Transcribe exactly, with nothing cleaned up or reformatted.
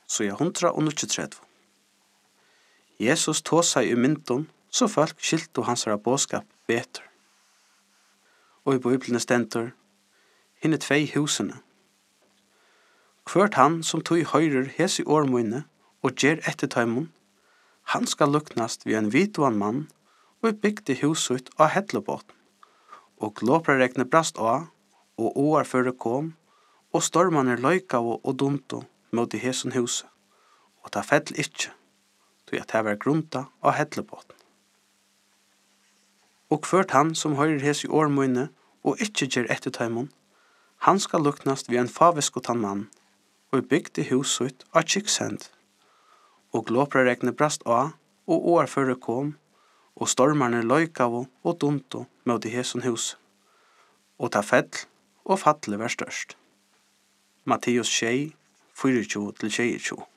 så er hundra og nitjutretvu. Jesus tåsa i myndun, så folk skiltu hansara båskap betur. Og i Bibelen stendur, hinne tvei husene. Hvert han som tog høyrer hes i årmøyne og gjer etter tøymon, han skal luknast vi en vituan mann og bygde huset av hettlebåten. Og glåprarekne brast av, og åarføre kom, og stormane løykav og dunto mot i hesun huset, og ta fell ikkje, tog at det var grunta av hettlebåten. Og hvert han som høyrer hes i årmøyne og ikkje gjer etter tøymon, han skal luknast vi en faveskotan mann, og bygde huset av kikksend. Og glåprarekne brast av, og åarføre kom, og stormarne løykav og dunto mot i hesun huset, og ta fell og fatle var størst. Matteus tjei, tjuefire til tjuetre.